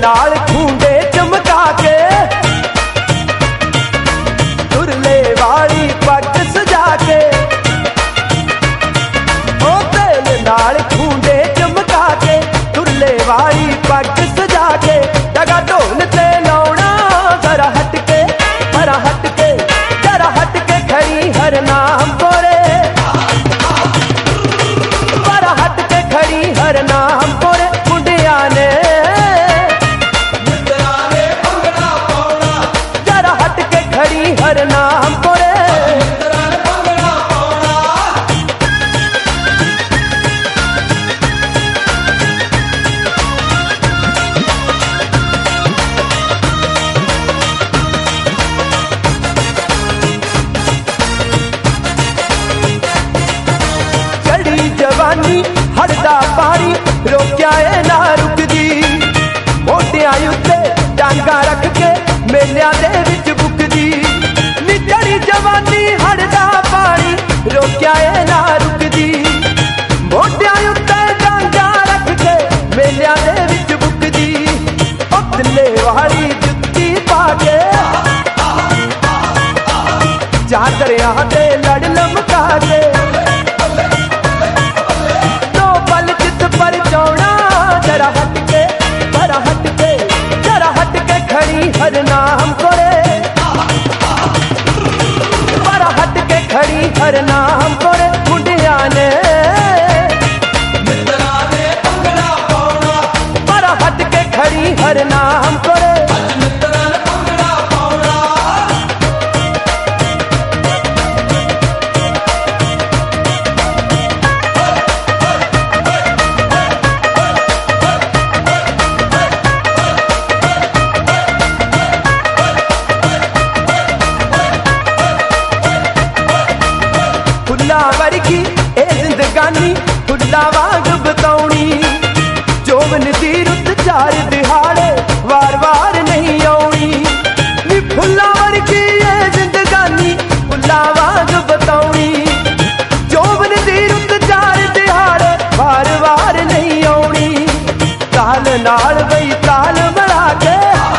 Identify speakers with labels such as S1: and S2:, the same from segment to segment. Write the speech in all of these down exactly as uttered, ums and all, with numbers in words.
S1: नाल खूंडे चमका के, तुरले वाली पग सजा के, ओ तेल नाल खूंडे चमका के, तुरले वाली पग सजा के, डगा ढोल ते लाउणा जरा हट के, जरा हट के, जरा हट के खड़ी हर नाम कोरे, जरा हट के खड़ी हर नाम कोरे, मुंडिया ने जरा हट के खड़ी हर नाम कोरे। जवानी हड़दा पारी रोक्या है ना रुकदी, मोटिया उत्ते डांगा रख के मेलिया दे विच बुकदी, निचड़ी जवानी हड़दा पारी रोक्या है ना रुकदी, मोटिया उत्ते डांगा रख के मेलिया दे विच बुकदी, उतले वाली जुत्ती पाके चादरिया दे लड़ लमका के, जरा हट के, जरा हट के, जरा हट के खड़ी हर नाम कोरे, जरा हट के खड़ी हर नाम कोरे, मुंडिया ने जरा हट के खड़ी हर नाम कोरे। फुल्ला वर्गी ए जिंदगानी फुल्ला वांग बताउणी, जोवन दी रुत चार दिहाड़े वार वार नहीं आउणी, नी फुल्ला वर्गी ए जिंदगानी फुल्ला वांग बताउणी, जोवन दी रुत चार दिहाड़े वार वार नहीं आउणी, ताल नाल बई ताल मिला के,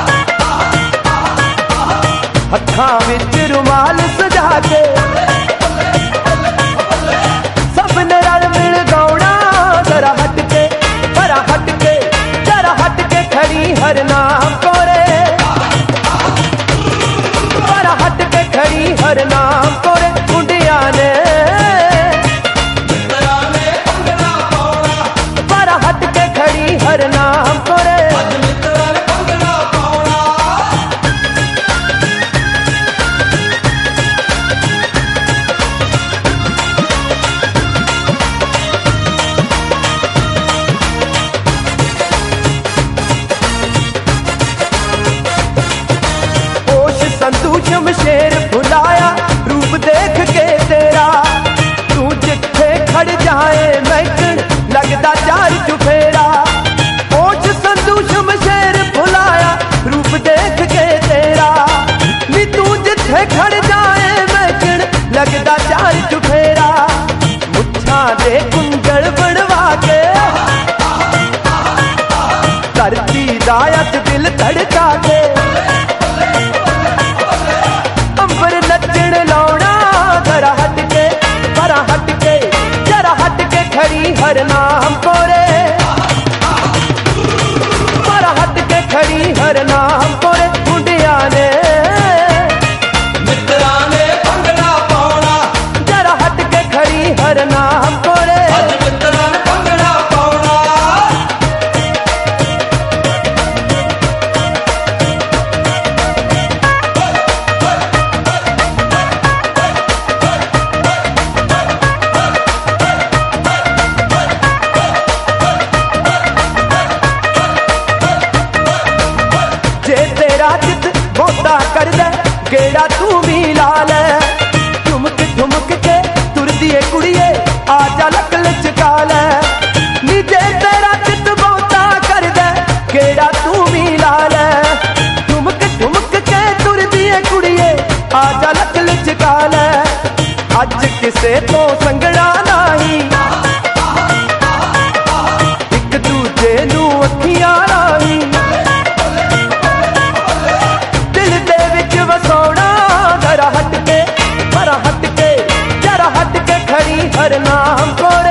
S1: हत्थां विच रुमाल सजा के, जरा हट के, जरा हट के, जरा हट के खड़ी हर नाम कोरे, जरा हट के खड़ी हर नाम कोरे, मुंडिया ने जरा हट के खड़ी हर नाम कोरे। शमशेर भुलाया रूप देख के तेरा, तू जिथे खड़ जाए मैकन लगदा चार चुफेरा, ओछ संधू शमशेर भुलाया रूप देख के तेरा, नी तू जिथे खड़ जाए मैकन लगदा चार चुफेरा, मुच्छां दे कुंडल बनवा के, धरती दायत दिल धड़का के, नचण लाउणा जरा हट के, जरा हट के, जरा हट के खड़ी हर नाम कोरे, जरा हट के खड़ी हर नाम कोरे, मुंडिया ने मित्रा ने भंगड़ा पाउणा, जरा हट के खड़ी हर नाम कोरे, मित्रा ने भंगड़ा पाउणा। कर दे गेड़ा तू भी ला ले, ठुमक ठुमक के तुरदी कुड़िए आजा लक लचका ले, नीचे तेरा चित बहुता कर दे गेड़ा तू भी ला ले, ठुमक ठुमक के तुरदी कुड़िए आजा लक लचका ले, अज किसे तो संगड़ा नहीं, एक दूजे नू अखियां नहीं, हर नाम को